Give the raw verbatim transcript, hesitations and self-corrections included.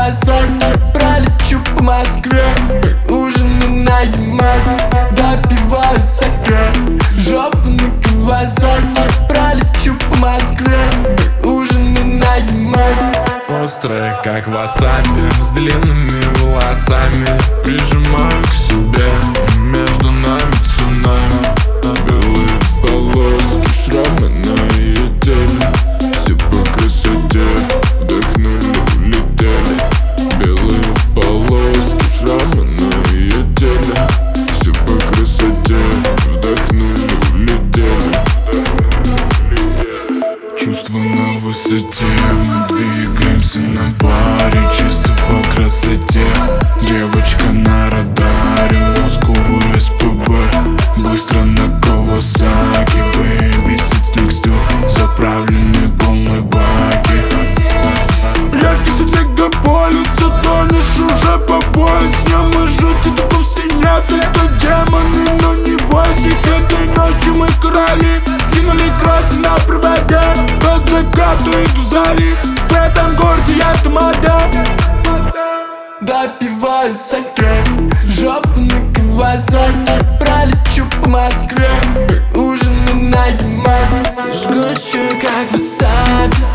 Высоко пролечу по Москве, ужины на Ямайке, допиваю саке. Жопу на Кавасаки, пролечу по Москве, ужины на Ямайке. Острая, как васаби, с длинными волосами, прижимаю к себе, и между нами цунами. Белые полоски, шрамы на ее теле, все по красоте вдохнули, улетели. Белые полоски, шрамы на ее теле, все по красоте вдохнули, улетели. Чувства на высоте, мы двигаемся на баре, чисто по красоте. Девочка на радаре, Москву эс пэ бэ, быстро на Кавасаки. Baby sits next to, заправленные полной баки. Яркий свет мегаполиса, тонешь уже по пояс. Не мы жути, таков нет, это демоны, но не бойся их. Этой ночью мы короли, кинули кроссы на проводе. От заката и до зари, в этом городе я тамада. Допиваю саке, жопу на Кавасаки, пролечу по Москве, ужины на Ямайке. Жгучую, как васаби,